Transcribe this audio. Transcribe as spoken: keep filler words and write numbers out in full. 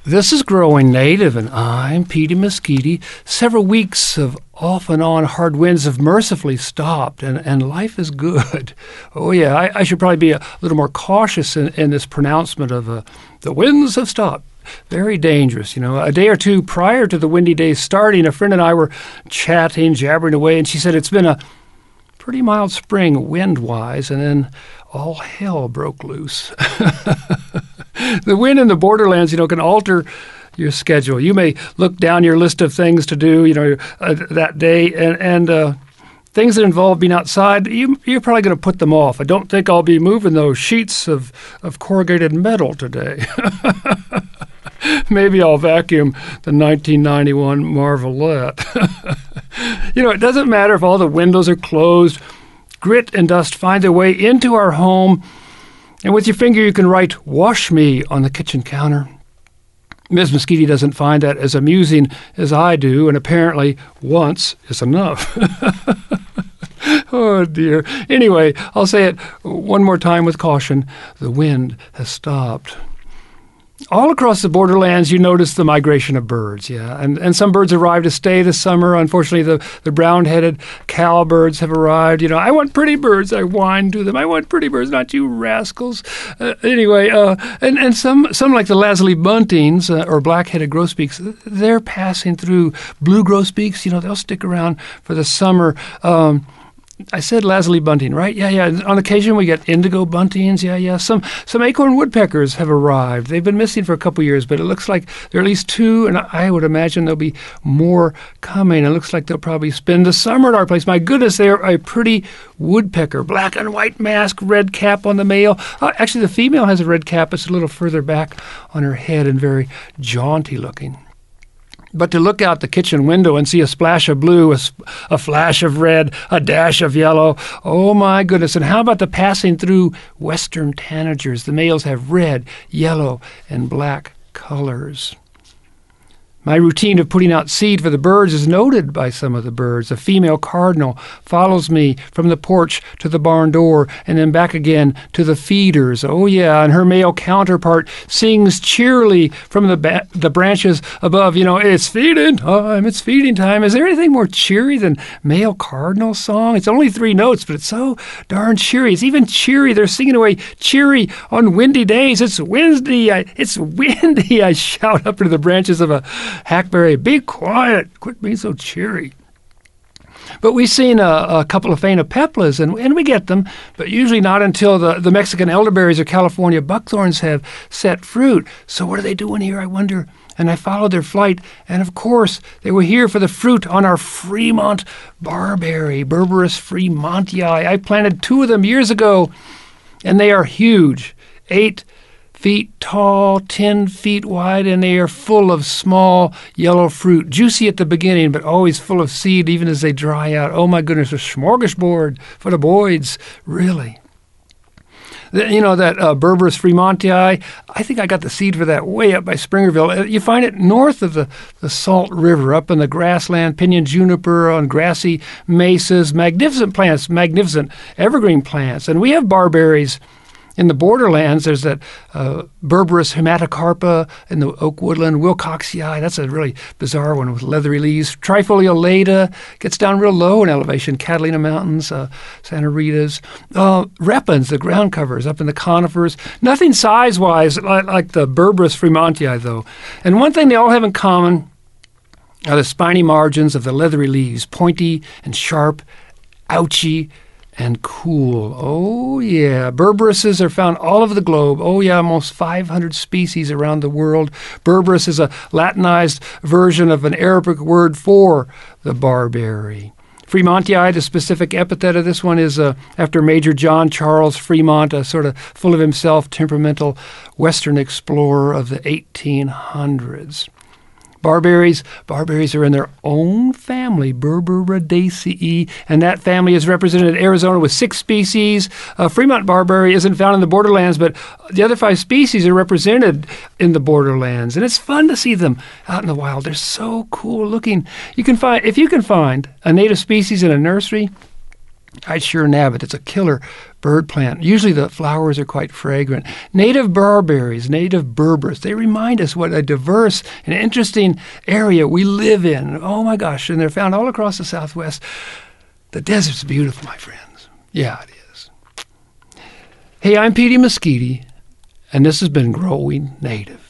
This is Growing Native, and I'm Petey Mesquite. Several weeks of off and on hard winds have mercifully stopped, and, and life is good. Oh, yeah, I, I should probably be a little more cautious in, in this pronouncement of uh, the winds have stopped. Very dangerous, you know. A day or two prior to the windy days starting, a friend and I were chatting, jabbering away, and she said it's been a pretty mild spring wind-wise, and then all hell broke loose. The wind in the borderlands, you know, can alter your schedule. You may look down your list of things to do, you know, uh, that day, and, and uh, things that involve being outside, you, you're probably going to put them off. I don't think I'll be moving those sheets of, of corrugated metal today. Maybe I'll vacuum the nineteen ninety-one Marvelette. You know, it doesn't matter if all the windows are closed. Grit and dust find their way into our home, and with your finger you can write, "Wash me," on the kitchen counter. Miz Mesquite doesn't find that as amusing as I do, and apparently once is enough. Oh, dear. Anyway, I'll say it one more time with caution. The wind has stopped. All across the borderlands, you notice the migration of birds, yeah. And and some birds arrive to stay this summer. Unfortunately, the, the brown-headed cowbirds have arrived. You know, I want pretty birds, I whine to them. I want pretty birds, not you rascals. Uh, anyway, uh, and, and some, some like the lazuli buntings, uh, or black-headed grosbeaks, they're passing through. Blue grosbeaks, you know, they'll stick around for the summer. Um I said lazuli bunting, right? Yeah, yeah. On occasion, we get indigo buntings. Yeah, yeah. Some some acorn woodpeckers have arrived. They've been missing for a couple years, but it looks like there are at least two, and I would imagine there'll be more coming. It looks like they'll probably spend the summer at our place. My goodness, they're a pretty woodpecker. Black and white mask, red cap on the male. Uh, actually, the female has a red cap. It's a little further back on her head and very jaunty looking. But to look out the kitchen window and see a splash of blue, a, a flash of red, a dash of yellow, oh my goodness. And how about the passing through western tanagers? The males have red, yellow, and black colors. My routine of putting out seed for the birds is noted by some of the birds. A female cardinal follows me from the porch to the barn door and then back again to the feeders. Oh, yeah, and her male counterpart sings cheerily from the ba- the branches above. You know, it's feeding time, it's feeding time. Is there anything more cheery than male cardinal song? It's only three notes, but it's so darn cheery. It's even cheery. They're singing away cheery on windy days. It's windy. I, it's windy. I shout up into the branches of a hackberry, be quiet, quit being so cheery. But we've seen a, a couple of phainopeplas, and, and we get them, but usually not until the, the Mexican elderberries or California buckthorns have set fruit. So what are they doing here, I wonder? And I followed their flight, and of course, they were here for the fruit on our Fremont barberry, Berberis fremontii. I planted two of them years ago, and they are huge, eight feet tall, ten feet wide, and they are full of small yellow fruit, juicy at the beginning, but always full of seed even as they dry out. Oh my goodness, a smorgasbord for the boys, really. You know, that uh, Berberis fremontii, I think I got the seed for that way up by Springerville. You find it north of the, the Salt River, up in the grassland, pinyon juniper on grassy mesas, magnificent plants, magnificent evergreen plants. And we have barberries in the borderlands. There's that uh, Berberis hematocarpa in the oak woodland, Wilcoxii. That's a really bizarre one with leathery leaves. Trifoliolata gets down real low in elevation. Catalina Mountains, uh, Santa Rita's. Uh, repens, the ground covers up in the conifers. Nothing size-wise like, like the Berberis fremontii, though. And one thing they all have in common are the spiny margins of the leathery leaves, pointy and sharp, ouchy, and cool. Oh, yeah. Berberises are found all over the globe. Oh, yeah, almost five hundred species around the world. Berberis is a Latinized version of an Arabic word for the barberry. Fremontii, the specific epithet of this one, is uh, after Major John Charles Fremont, a sort of full of himself, temperamental Western explorer of the eighteen hundreds. Barberries, barberries are in their own family, Berberidaceae, and that family is represented in Arizona with six species. Uh, Fremont barberry isn't found in the borderlands, but the other five species are represented in the borderlands, and it's fun to see them out in the wild. They're so cool looking. You can find, if you can find a native species in a nursery, I'd sure nab it. It's a killer bird plant. Usually the flowers are quite fragrant. Native barberries, native berberis, they remind us what a diverse and interesting area we live in. Oh my gosh, and they're found all across the Southwest. The desert's beautiful, my friends. Yeah, it is. Hey, I'm Petey Mesquite, and this has been Growing Native.